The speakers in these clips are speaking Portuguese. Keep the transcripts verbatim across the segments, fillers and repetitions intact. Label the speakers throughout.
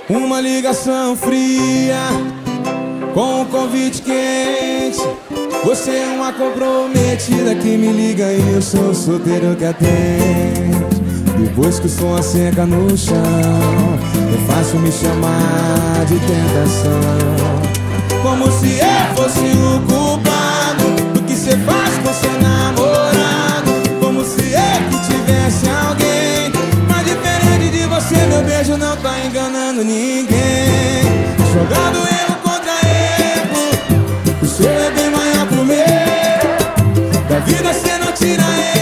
Speaker 1: Uma ligação fria com um convite quente. Você é uma comprometida que me liga e eu sou o solteiro que atende. Depois que o som seca no chão, é fácil me chamar de tentação. Como se eu fosse o culpado do que cê faz com seu namorado. Como se eu que tivesse alguém. Mas diferente de você, meu beijo não tá enganando ninguém. Jogando erro contra erro, o seu é bem maior que o meu. Da vida cê não tira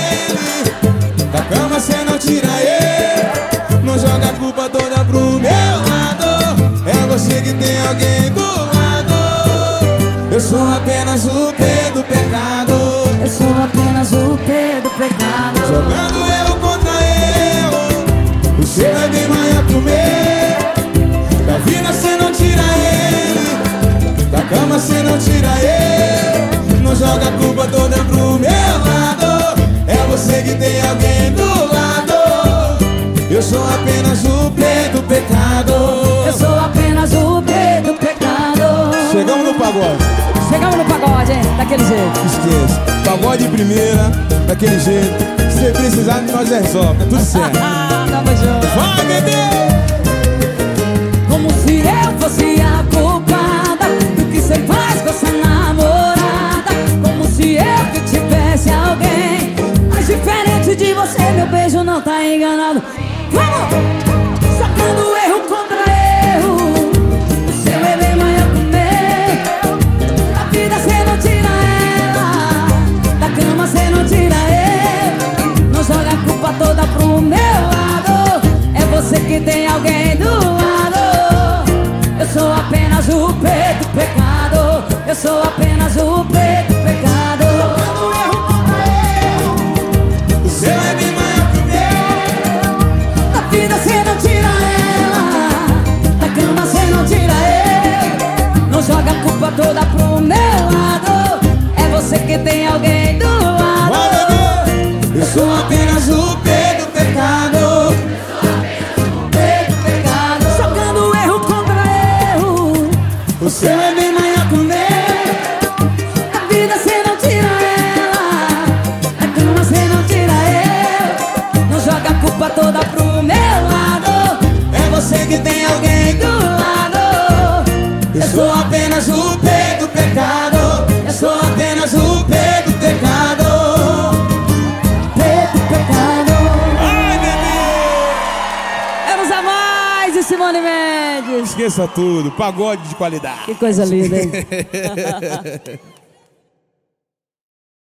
Speaker 1: ele, da cama cê não tira ele. Não joga a culpa toda pro meu lado. É você que tem alguém do lado. Eu sou apenas o P do pecado.
Speaker 2: Eu sou apenas o P do pecado.
Speaker 1: Jogando erro contra erro, o seu é bem maior que o meu. Da vida cê não tira ele, da cama cê não tira ele. Não joga a culpa toda pro meu lado. É você que tem alguém do lado. Eu sou apenas o P do pecado.
Speaker 2: Eu sou apenas o P do pecado.
Speaker 1: Chegamos no pagode.
Speaker 2: Chegamos no pagode, hein? Daquele jeito.
Speaker 1: Esqueça, pagode de primeira, daquele jeito. Se precisar de nós resolve, tá tudo certo.
Speaker 2: Tamo junto.
Speaker 1: Vai, bebê!
Speaker 2: Como se eu fosse a culpada do que cê faz com essa namorada. Como se eu que tivesse alguém. Mas diferente de você, meu beijo não tá enganado. Vamos! Sacando erro contra erro, o seu é bem maior que o meu. Da vida cê não tira ela, da cama cê não tira ele. Não joga a culpa toda pro meu lado. É você que tem alguém do lado. Eu sou apenas o P do pecado. Eu sou apenas o P do pecado. Sacando erro contra erro,
Speaker 1: O seu é bem maior que o meu.
Speaker 2: da vida cê não tira ela, da cama cê não tira ele. Não joga a culpa toda pro meu lado. É você que tem alguém do lado.
Speaker 1: Vai, bebê! Eu sou apenas o P do pecado.
Speaker 2: P do pecado. Jogando erro contra erro,
Speaker 1: O seu é bem maior que o meu.
Speaker 2: da vida cê não tira ela, da cama cê não tira ele. Não joga a culpa toda pro meu lado.
Speaker 1: É você que tem alguém do lado. Eu sou apenas o P do pecado. Eu sou apenas o P do pecado.
Speaker 2: P do pecado.
Speaker 1: Ai, bebê!
Speaker 2: Vamos a mais, e Simone Mendes.
Speaker 1: Esqueça tudo, pagode de qualidade.
Speaker 2: Que coisa linda, hein?